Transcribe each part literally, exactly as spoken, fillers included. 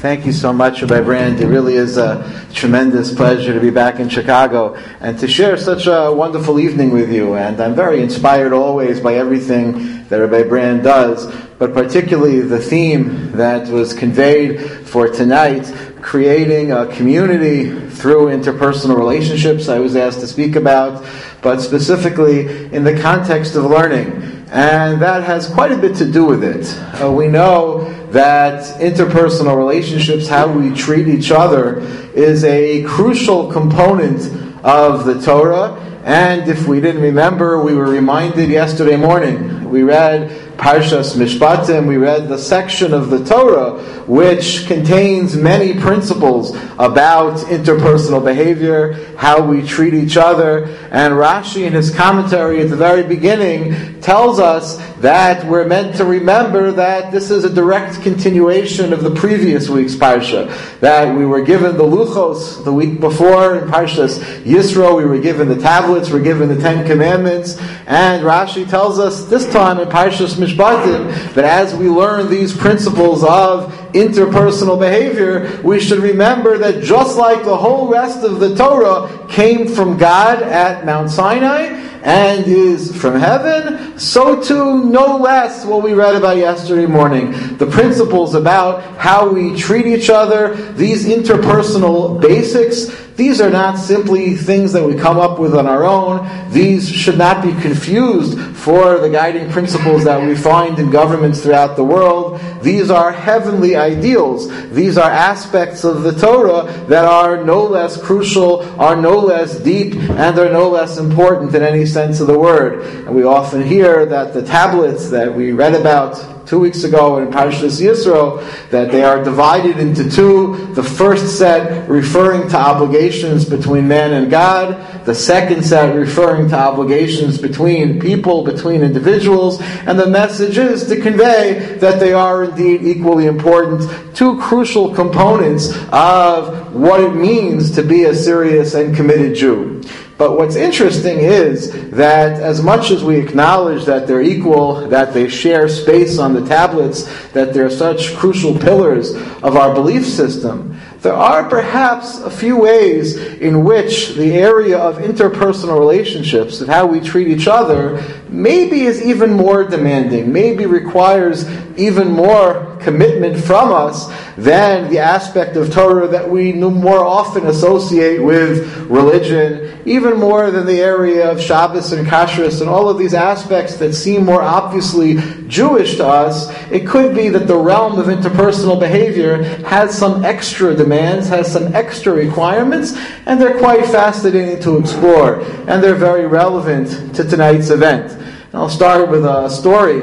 Thank you so much, Rabbi Brand. It really is a tremendous pleasure to be back in Chicago and to share such a wonderful evening with you. And I'm very inspired always by everything that Rabbi Brand does, but particularly the theme that was conveyed for tonight, creating a community through interpersonal relationships I was asked to speak about, but specifically in the context of learning. And that has quite a bit to do with it. Uh, we know that interpersonal relationships, how we treat each other, is a crucial component of the Torah. And if we didn't remember, we were reminded yesterday morning. We read Parshas Mishpatim, we read the section of the Torah which contains many principles about interpersonal behavior, how we treat each other. And Rashi, in his commentary at the very beginning, tells us that we're meant to remember that this is a direct continuation of the previous week's Parsha. That we were given the Luchos the week before in Parshas Yisro, we were given the tablets, we were given the Ten Commandments, and Rashi tells us this time in Parshas Mishpatim that as we learn these principles of interpersonal behavior, we should remember that just like the whole rest of the Torah came from God at Mount Sinai and is from heaven, so too, no less, what we read about yesterday morning. The principles about how we treat each other, these interpersonal basics, these are not simply things that we come up with on our own. These should not be confused for the guiding principles that we find in governments throughout the world. These are heavenly ideals. These are aspects of the Torah that are no less crucial, are no less deep, and are no less important in any sense of the word. And we often hear that the tablets that we read about two weeks ago in Parshas Yisro, that they are divided into two. The first set referring to obligations between man and God. The second set referring to obligations between people, between individuals. And the message is to convey that they are indeed equally important. Two crucial components of what it means to be a serious and committed Jew. But what's interesting is that as much as we acknowledge that they're equal, that they share space on the tablets, that they're such crucial pillars of our belief system, there are perhaps a few ways in which the area of interpersonal relationships and how we treat each other maybe is even more demanding, maybe requires even more commitment from us than the aspect of Torah that we more often associate with religion, even more than the area of Shabbos and Kashrus and all of these aspects that seem more obviously Jewish to us. It could be that the realm of interpersonal behavior has some extra demands, has some extra requirements, and they're quite fascinating to explore, and they're very relevant to tonight's event. And I'll start with a story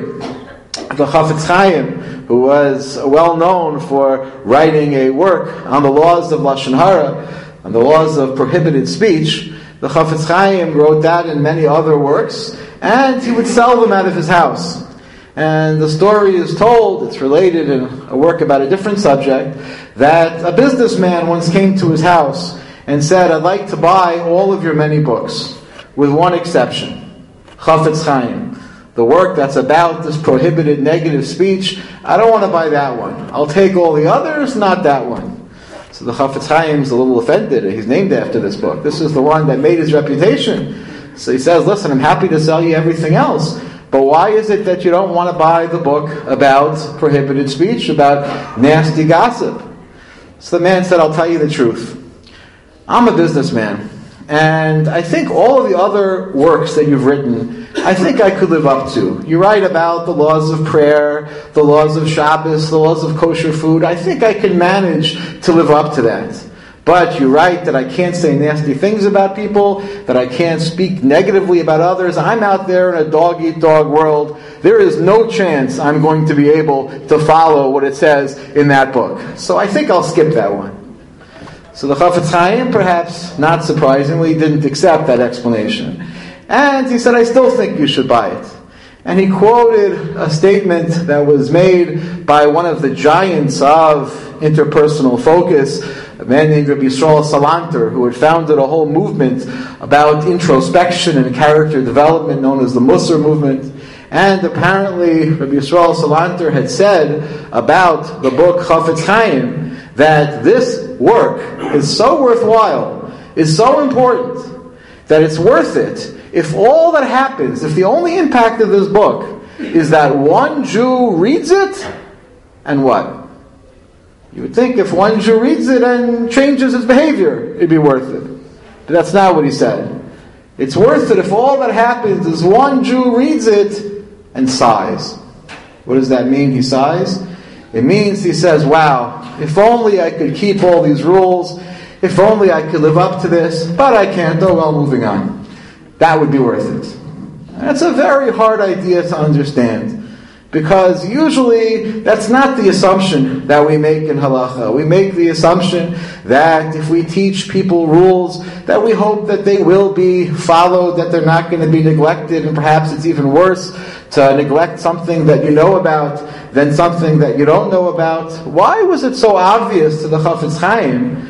of the Chafetz Chaim, who was well known for writing a work on the laws of Lashon Hara, on the laws of prohibited speech. The Chafetz Chaim wrote that and many other works, and he would sell them out of his house. And the story is told, it's related in a work about a different subject, that a businessman once came to his house and said, "I'd like to buy all of your many books, with one exception, Chafetz Chaim. The work that's about this prohibited negative speech, I don't want to buy that one. I'll take all the others, not that one." So the Chafetz Chaim's a little offended. He's named after this book. This is the one that made his reputation. So he says, "Listen, I'm happy to sell you everything else, but why is it that you don't want to buy the book about prohibited speech, about nasty gossip?" So the man said, "I'll tell you the truth. I'm a businessman, and I think all of the other works that you've written, I think I could live up to. You write about the laws of prayer, the laws of Shabbos, the laws of kosher food. I think I can manage to live up to that. But you write that I can't say nasty things about people, that I can't speak negatively about others. I'm out there in a dog-eat-dog world. There is no chance I'm going to be able to follow what it says in that book. So I think I'll skip that one." So the Chafetz Chaim, perhaps not surprisingly, didn't accept that explanation. And he said, "I still think you should buy it." And he quoted a statement that was made by one of the giants of interpersonal focus, a man named Rabbi Yisrael Salanter, who had founded a whole movement about introspection and character development known as the Musar movement. And apparently Rabbi Yisrael Salanter had said about the book Chafetz Chaim that this work is so worthwhile, is so important, that it's worth it if all that happens, if the only impact of this book is that one Jew reads it, and what? You would think if one Jew reads it and changes his behavior, it'd be worth it. But that's not what he said. It's worth it if all that happens is one Jew reads it and sighs. What does that mean, he sighs? It means he says, wow, if only I could keep all these rules, if only I could live up to this, but I can't, oh well, moving on. That would be worth it. That's a very hard idea to understand, because usually that's not the assumption that we make in halacha. We make the assumption that if we teach people rules, that we hope that they will be followed, that they're not going to be neglected, and perhaps it's even worse to neglect something that you know about than something that you don't know about. Why was it so obvious to the Chafetz Chaim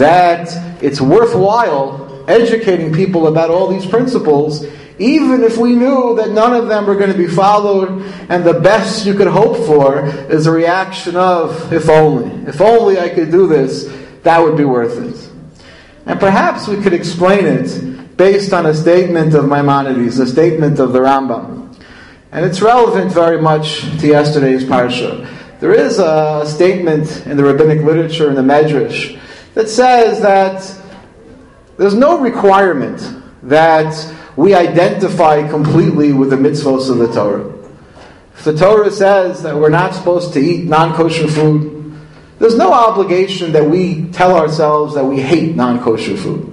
that it's worthwhile educating people about all these principles, even if we knew that none of them were going to be followed, and the best you could hope for is a reaction of, if only, if only I could do this, that would be worth it. And perhaps we could explain it based on a statement of Maimonides, a statement of the Rambam. And it's relevant very much to yesterday's parsha. There is a statement in the rabbinic literature, in the Medrash, that says that there's no requirement that we identify completely with the mitzvos of the Torah. If the Torah says that we're not supposed to eat non-kosher food, there's no obligation that we tell ourselves that we hate non-kosher food.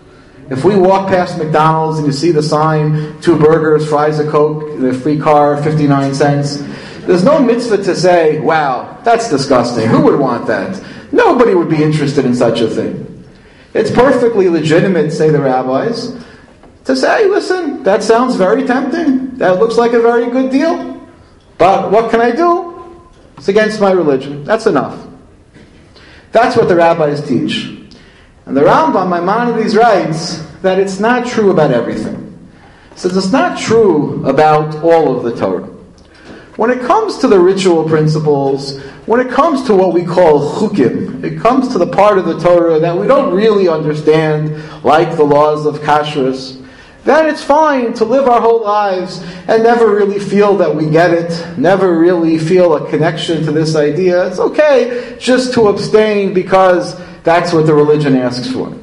If we walk past McDonald's and you see the sign, two burgers, fries, a Coke, the free car, fifty-nine cents, there's no mitzvah to say, wow, that's disgusting. Who would want that? Nobody would be interested in such a thing. It's perfectly legitimate, say the rabbis, to say, listen, that sounds very tempting. That looks like a very good deal. But what can I do? It's against my religion. That's enough. That's what the rabbis teach. And the Rambam, Maimonides, writes that it's not true about everything. He says it's not true about all of the Torah. When it comes to the ritual principles, when it comes to what we call chukim, it comes to the part of the Torah that we don't really understand, like the laws of kashrus, then it's fine to live our whole lives and never really feel that we get it, never really feel a connection to this idea. It's okay just to abstain because that's what the religion asks for.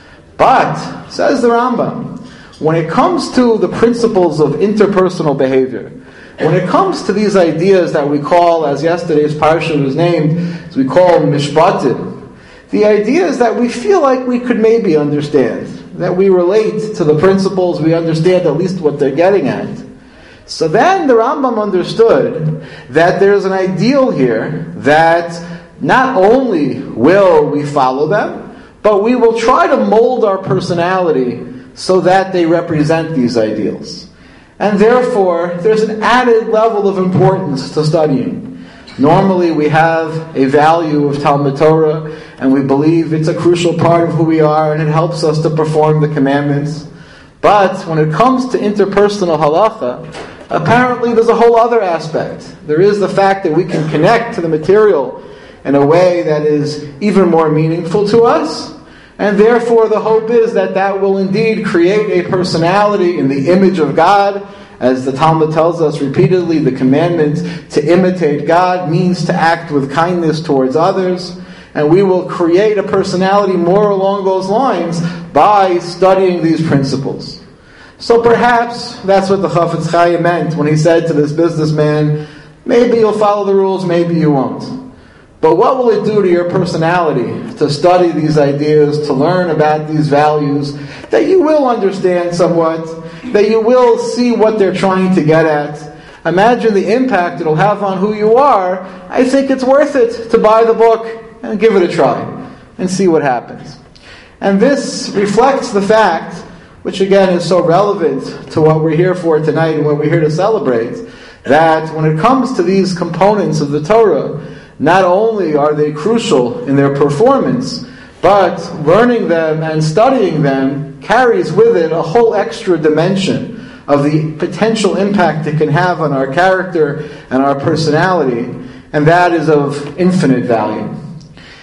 But, says the Rambam, when it comes to the principles of interpersonal behavior, when it comes to these ideas that we call, as yesterday's parsha was named, as we call mishpatim, the ideas that we feel like we could maybe understand, that we relate to the principles, we understand at least what they're getting at. So then the Rambam understood that there's an ideal here that not only will we follow them, but we will try to mold our personality so that they represent these ideals. And therefore, there's an added level of importance to studying. Normally we have a value of Talmud Torah, and we believe it's a crucial part of who we are, and it helps us to perform the commandments. But when it comes to interpersonal halacha, apparently there's a whole other aspect. There is the fact that we can connect to the material in a way that is even more meaningful to us, and therefore the hope is that that will indeed create a personality in the image of God. As the Talmud tells us repeatedly, the commandment to imitate God means to act with kindness towards others, and we will create a personality more along those lines by studying these principles. So perhaps that's what the Chafetz Chaim meant when he said to this businessman, maybe you'll follow the rules, maybe you won't. But what will it do to your personality to study these ideas, to learn about these values, that you will understand somewhat, that you will see what they're trying to get at? Imagine the impact it'll have on who you are. I think it's worth it to buy the book and give it a try and see what happens. And this reflects the fact, which again is so relevant to what we're here for tonight and what we're here to celebrate, that when it comes to these components of the Torah, not only are they crucial in their performance, but learning them and studying them carries with it a whole extra dimension of the potential impact it can have on our character and our personality, and that is of infinite value.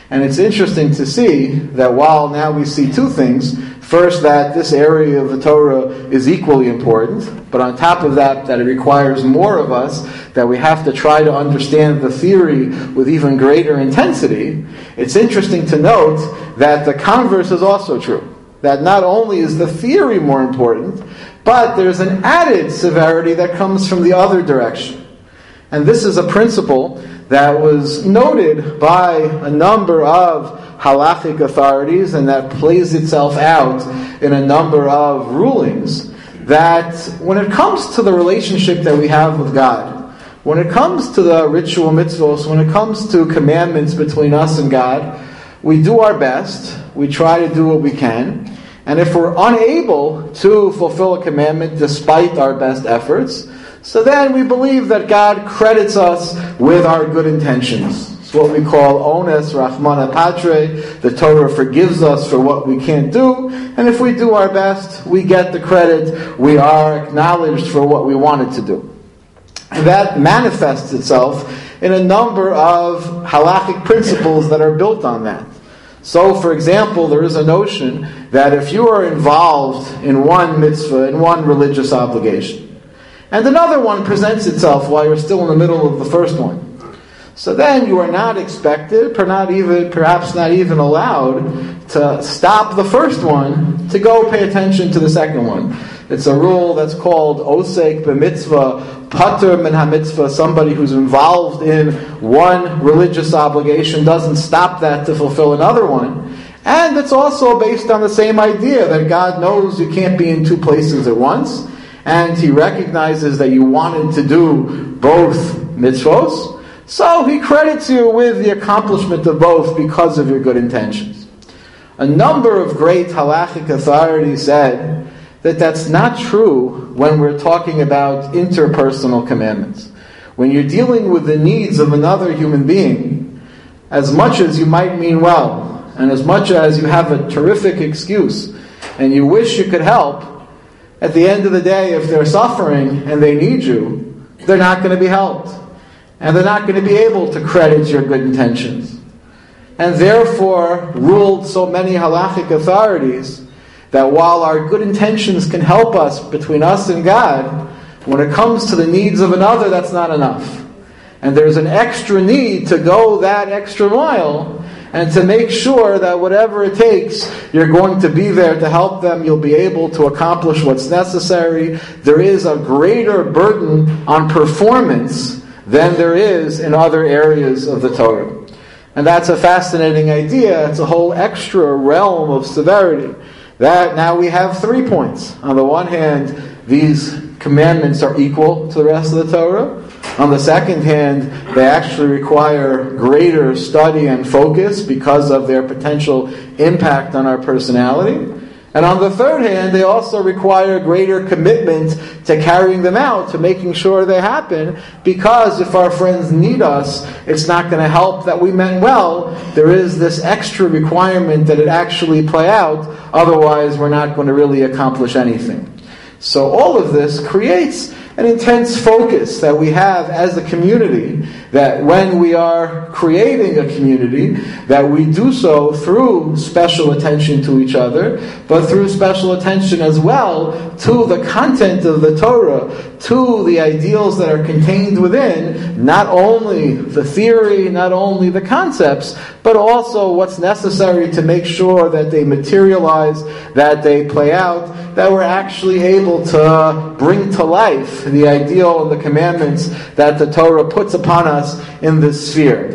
And it's interesting to see that while now we see two things. First, that this area of the Torah is equally important, but on top of that, that it requires more of us, that we have to try to understand the theory with even greater intensity. It's interesting to note that the converse is also true. That not only is the theory more important, but there's an added severity that comes from the other direction. And this is a principle that was noted by a number of halachic authorities, and that plays itself out in a number of rulings, that when it comes to the relationship that we have with God, when it comes to the ritual mitzvahs, when it comes to commandments between us and God, we do our best, we try to do what we can, and if we're unable to fulfill a commandment despite our best efforts, so then we believe that God credits us with our good intentions. It's what we call ones rachmana patre. The Torah forgives us for what we can't do, and if we do our best, we get the credit. We are acknowledged for what we wanted to do. And that manifests itself in a number of halachic principles that are built on that. So, for example, there is a notion that if you are involved in one mitzvah, in one religious obligation, and another one presents itself while you're still in the middle of the first one, so then you are not expected, per not even, perhaps not even allowed, to stop the first one to go pay attention to the second one. It's a rule that's called osek b'mitzvah, pater min ha-mitzvah. Somebody who's involved in one religious obligation doesn't stop that to fulfill another one. And it's also based on the same idea that God knows you can't be in two places at once, and He recognizes that you wanted to do both mitzvos. So He credits you with the accomplishment of both because of your good intentions. A number of great halachic authorities said that that's not true when we're talking about interpersonal commandments. When you're dealing with the needs of another human being, as much as you might mean well, and as much as you have a terrific excuse, and you wish you could help, at the end of the day, if they're suffering and they need you, they're not going to be helped. And they're not going to be able to credit your good intentions. And therefore, ruled so many halachic authorities that while our good intentions can help us between us and God, when it comes to the needs of another, that's not enough. And there's an extra need to go that extra mile and to make sure that whatever it takes, you're going to be there to help them. You'll be able to accomplish what's necessary. There is a greater burden on performance than there is in other areas of the Torah. And that's a fascinating idea. It's a whole extra realm of severity. That now we have three points. On the one hand, these commandments are equal to the rest of the Torah. On the second hand, they actually require greater study and focus because of their potential impact on our personality. And on the third hand, they also require greater commitment to carrying them out, to making sure they happen, because if our friends need us, it's not going to help that we meant well. There is this extra requirement that it actually play out, otherwise we're not going to really accomplish anything. So all of this creates an intense focus that we have as a community, that when we are creating a community, that we do so through special attention to each other, but through special attention as well to the content of the Torah, to the ideals that are contained within, not only the theory, not only the concepts, but also what's necessary to make sure that they materialize, that they play out, that we're actually able to bring to life the ideal and the commandments that the Torah puts upon us in this sphere.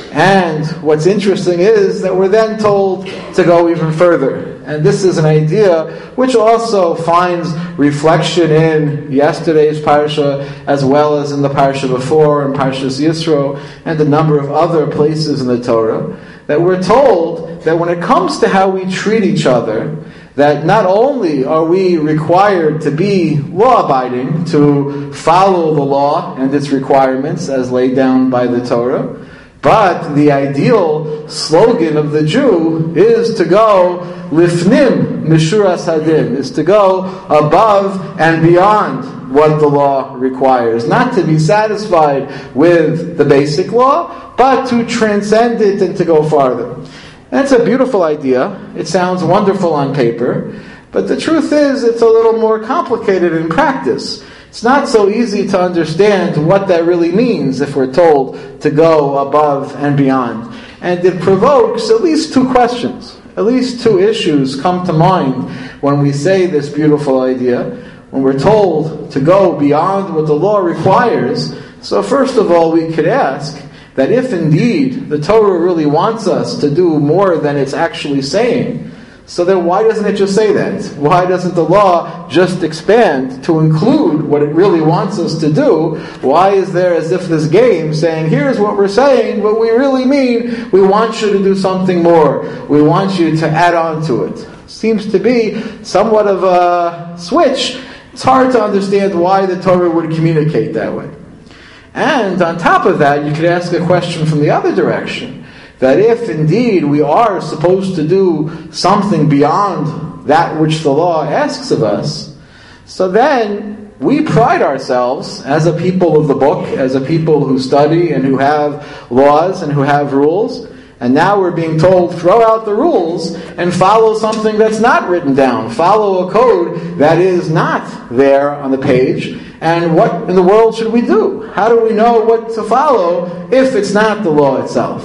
And what's interesting is that we're then told to go even further. And this is an idea which also finds reflection in yesterday's parsha, as well as in the parsha before, in Parshas Yisro, and a number of other places in the Torah, that we're told that when it comes to how we treat each other, that not only are we required to be law-abiding, to follow the law and its requirements as laid down by the Torah, But the ideal slogan of the Jew is to go lifnim mishuras hadin, is to go above and beyond what the law requires. Not to be satisfied with the basic law, but to transcend it and to go farther. That's a beautiful idea. It sounds wonderful on paper, but the truth is it's a little more complicated in practice. It's not so easy to understand what that really means if we're told to go above and beyond. And it provokes at least two questions. At least two issues come to mind when we say this beautiful idea. When we're told to go beyond what the law requires, so first of all we could ask that if indeed the Torah really wants us to do more than it's actually saying, so then why doesn't it just say that? Why doesn't the law just expand to include what it really wants us to do? Why is there as if this game saying, here's what we're saying, but we really mean we want you to do something more. We want you to add on to it. Seems to be somewhat of a switch. It's hard to understand why the Torah would communicate that way. And on top of that, you could ask a question from the other direction. That if indeed we are supposed to do something beyond that which the law asks of us, so then we pride ourselves as a people of the book, as a people who study and who have laws and who have rules, and now we're being told, throw out the rules and follow something that's not written down. Follow a code that is not there on the page. And what in the world should we do? How do we know what to follow if it's not the law itself?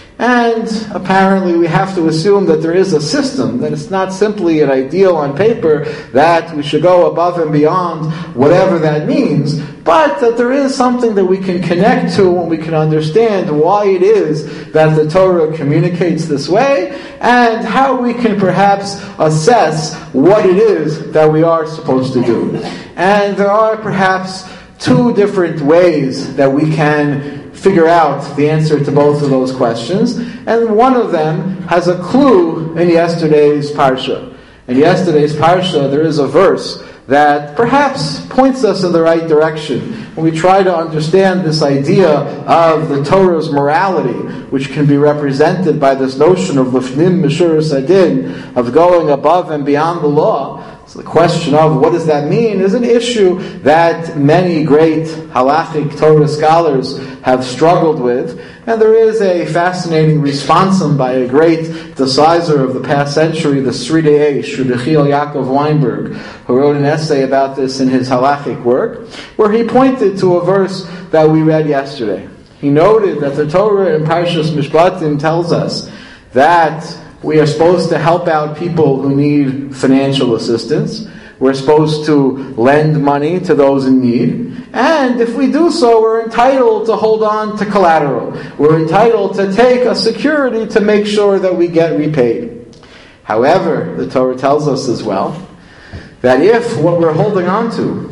And apparently we have to assume that there is a system, that it's not simply an ideal on paper, that we should go above and beyond whatever that means, but that there is something that we can connect to when we can understand why it is that the Torah communicates this way, and how we can perhaps assess what it is that we are supposed to do. And there are perhaps two different ways that we can figure out the answer to both of those questions, and one of them has a clue in yesterday's parsha. In yesterday's parsha, there is a verse that perhaps points us in the right direction when we try to understand this idea of the Torah's morality, which can be represented by this notion of lifnim mishuras hadin, of going above and beyond the law. So the question of what does that mean is an issue that many great halachic Torah scholars have struggled with, and there is a fascinating responsum by a great decisor of the past century, the Sridei Eish, Yechiel Yaakov Weinberg, who wrote an essay about this in his halachic work, where he pointed to a verse that we read yesterday. He noted that the Torah in Parshas Mishpatim tells us that we are supposed to help out people who need financial assistance. We're supposed to lend money to those in need. And if we do so, we're entitled to hold on to collateral. We're entitled to take a security to make sure that we get repaid. However, the Torah tells us as well that if what we're holding on to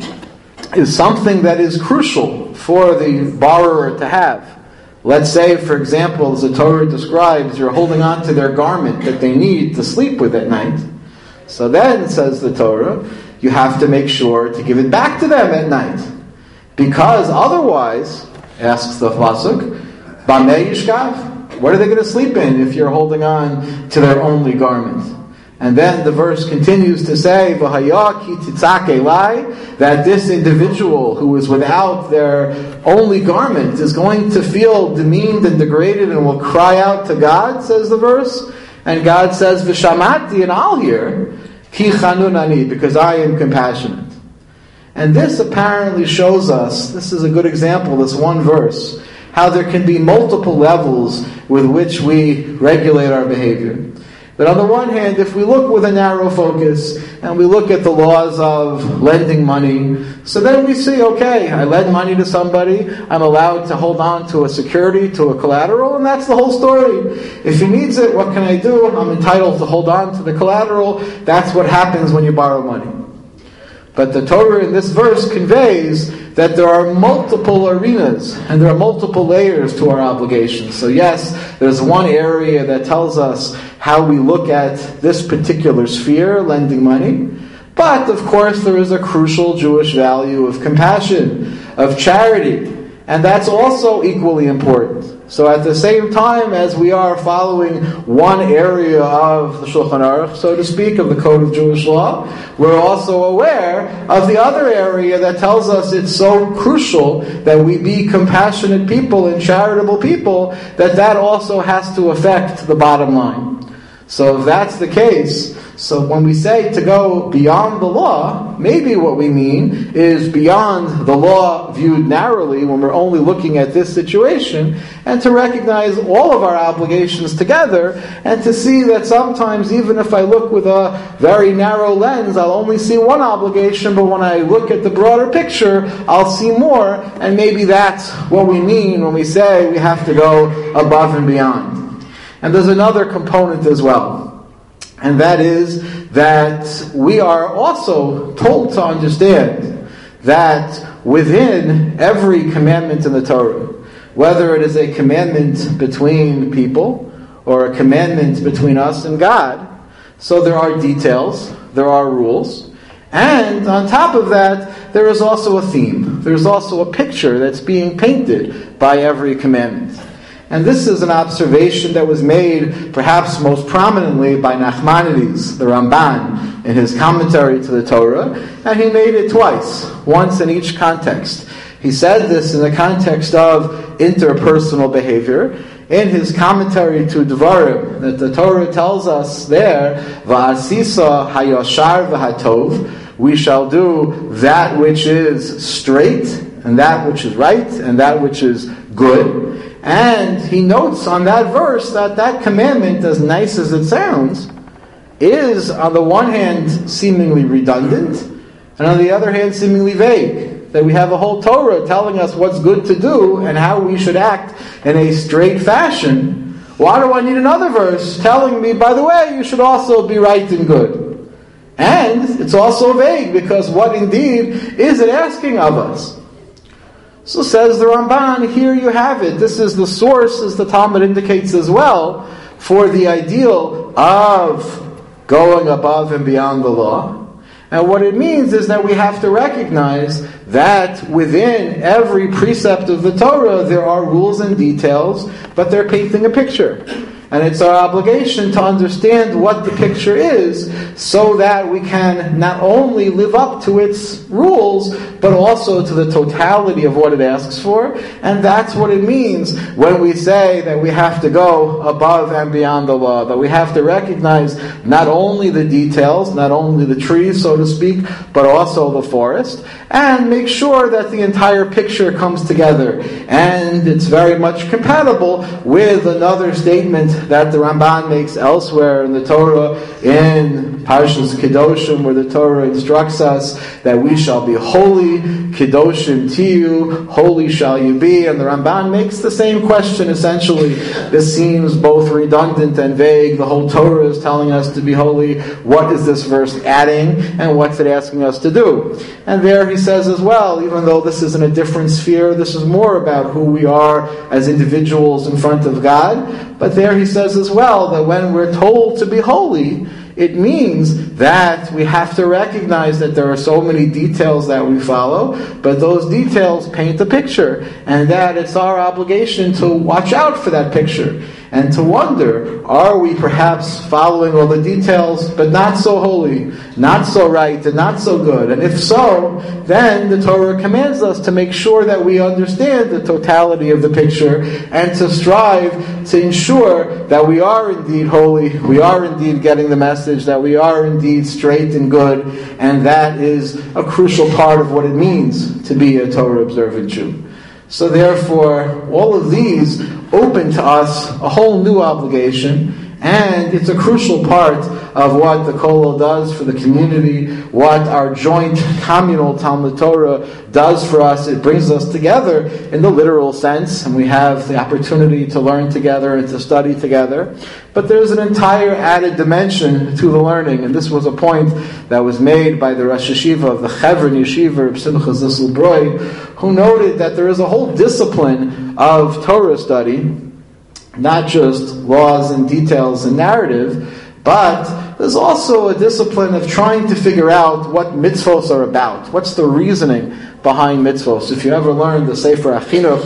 is something that is crucial for the borrower to have, let's say, for example, as the Torah describes, you're holding on to their garment that they need to sleep with at night. So then, says the Torah, you have to make sure to give it back to them at night. Because otherwise, asks the Pasuk, Bamei Yishkav, what are they going to sleep in if you're holding on to their only garment? And then the verse continues to say, V'haya ki titzak elai, that this individual who is without their only garment is going to feel demeaned and degraded and will cry out to God, says the verse. And God says, V'shamati, and I'll hear, ki chanun ani, because I am compassionate. And this apparently shows us, this is a good example, this one verse, how there can be multiple levels with which we regulate our behavior. But on the one hand, if we look with a narrow focus and we look at the laws of lending money, so then we see, okay, I lend money to somebody, I'm allowed to hold on to a security, to a collateral, and that's the whole story. If he needs it, what can I do? I'm entitled to hold on to the collateral. That's what happens when you borrow money. But the Torah in this verse conveys that there are multiple arenas and there are multiple layers to our obligations. So yes, there's one area that tells us how we look at this particular sphere, lending money. But of course there is a crucial Jewish value of compassion, of charity. And that's also equally important. So at the same time as we are following one area of the Shulchan Aruch, so to speak, of the Code of Jewish Law, we're also aware of the other area that tells us it's so crucial that we be compassionate people and charitable people, that that also has to affect the bottom line. So if that's the case, so when we say to go beyond the law, maybe what we mean is beyond the law viewed narrowly when we're only looking at this situation, and to recognize all of our obligations together, and to see that sometimes even if I look with a very narrow lens, I'll only see one obligation, but when I look at the broader picture, I'll see more, and maybe that's what we mean when we say we have to go above and beyond. And there's another component as well, and that is that we are also told to understand that within every commandment in the Torah, whether it is a commandment between people or a commandment between us and God, so there are details, there are rules, and on top of that, there is also a theme. There's also a picture that's being painted by every commandment. And this is an observation that was made perhaps most prominently by Nachmanides, the Ramban, in his commentary to the Torah, and he made it twice, once in each context. He said this in the context of interpersonal behavior. In his commentary to Devarim, that the Torah tells us there, Va'asisa hayashar v'hatov, we shall do that which is straight, and that which is right, and that which is good. And he notes on that verse that that commandment, as nice as it sounds, is on the one hand seemingly redundant, and on the other hand seemingly vague. That we have a whole Torah telling us what's good to do and how we should act in a straight fashion. Why do I need another verse telling me, by the way, you should also be right and good? And it's also vague, because what indeed is it asking of us? So says the Ramban, here you have it. This is the source, as the Talmud indicates as well, for the ideal of going above and beyond the law. And what it means is that we have to recognize that within every precept of the Torah there are rules and details, but they're painting a picture. And it's our obligation to understand what the picture is, so that we can not only live up to its rules, but also to the totality of what it asks for. And that's what it means when we say that we have to go above and beyond the law, that we have to recognize not only the details, not only the trees, so to speak, but also the forest, and make sure that the entire picture comes together. And it's very much compatible with another statement that the Ramban makes elsewhere in the Torah, in Parshas Kedoshim, where the Torah instructs us that we shall be holy, Kedoshim Tiyu, holy shall you be. And the Ramban makes the same question essentially. This seems both redundant and vague. The whole Torah is telling us to be holy. What is this verse adding, and what's it asking us to do? And there he says as well, even though this is in a different sphere, this is more about who we are as individuals in front of God. But there he says as well that when we're told to be holy, it means that we have to recognize that there are so many details that we follow, but those details paint a picture, and that it's our obligation to watch out for that picture, and to wonder, are we perhaps following all the details, but not so holy, not so right, and not so good? And if so, then the Torah commands us to make sure that we understand the totality of the picture, and to strive to ensure that we are indeed holy, we are indeed getting the message, that we are indeed straight and good, and that is a crucial part of what it means to be a Torah observant Jew. So therefore, all of these open to us a whole new obligation, and it's a crucial part of what the Kollel does for the community, what our joint communal Talmud Torah does for us. It brings us together in the literal sense, and we have the opportunity to learn together and to study together. But there's an entire added dimension to the learning, and this was a point that was made by the Rosh Yeshiva of the Chevron Yeshiva, Simcha Zissel Broi, who noted that there is a whole discipline of Torah study, not just laws and details and narrative, but there's also a discipline of trying to figure out what mitzvos are about. What's the reasoning behind mitzvos? If you ever learned the Sefer HaChinuch,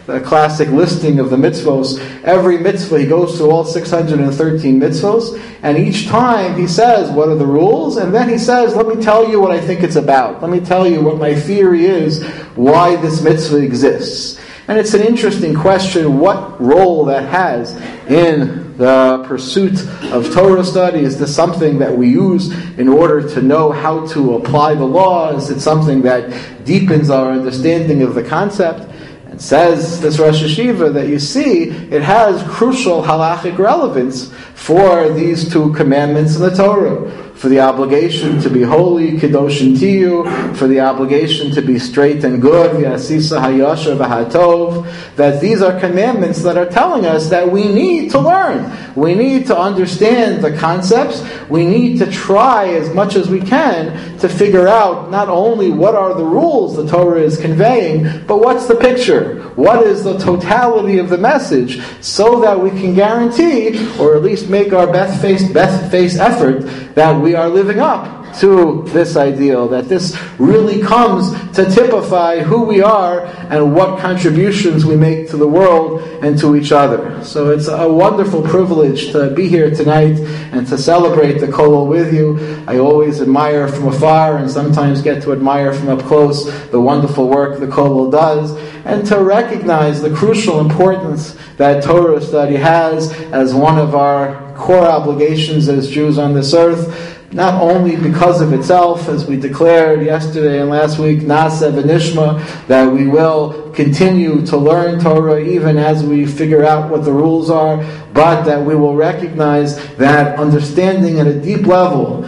the classic listing of the mitzvos. Every mitzvah, he goes through all six hundred thirteen mitzvos, and each time he says, what are the rules? And then he says, let me tell you what I think it's about. Let me tell you what my theory is, why this mitzvah exists. And it's an interesting question, what role that has in the pursuit of Torah study. Is this something that we use in order to know how to apply the law? Is it something that deepens our understanding of the concept? And says this Rosh Hashiva that you see, it has crucial halachic relevance for these two commandments in the Torah. For the obligation to be holy, Kedoshim Tiyu, for the obligation to be straight and good, V'asisa hayasher v'hatov, that these are commandments that are telling us that we need to learn. We need to understand the concepts. We need to try as much as we can to figure out not only what are the rules the Torah is conveying, but what's the picture? What is the totality of the message, so that we can guarantee, or at least make our best face, best face effort, that we are living up to this ideal, that this really comes to typify who we are and what contributions we make to the world and to each other. So it's a wonderful privilege to be here tonight and to celebrate the Kollel with you. I always admire from afar and sometimes get to admire from up close the wonderful work the Kollel does, and to recognize the crucial importance that Torah study has as one of our core obligations as Jews on this earth, not only because of itself, as we declared yesterday and last week, Na'aseh v'nishma, that we will continue to learn Torah even as we figure out what the rules are, but that we will recognize that understanding at a deep level,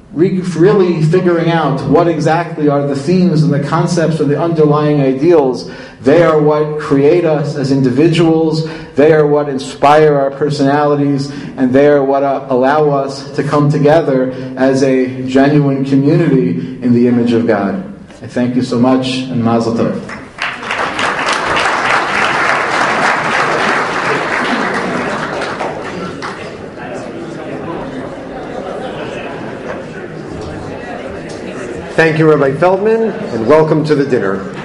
really figuring out what exactly are the themes and the concepts or the underlying ideals, they are what create us as individuals, they are what inspire our personalities, and they are what uh, allow us to come together as a genuine community in the image of God. I thank you so much, and Mazel Tov. Thank you, Rabbi Feldman, and welcome to the dinner.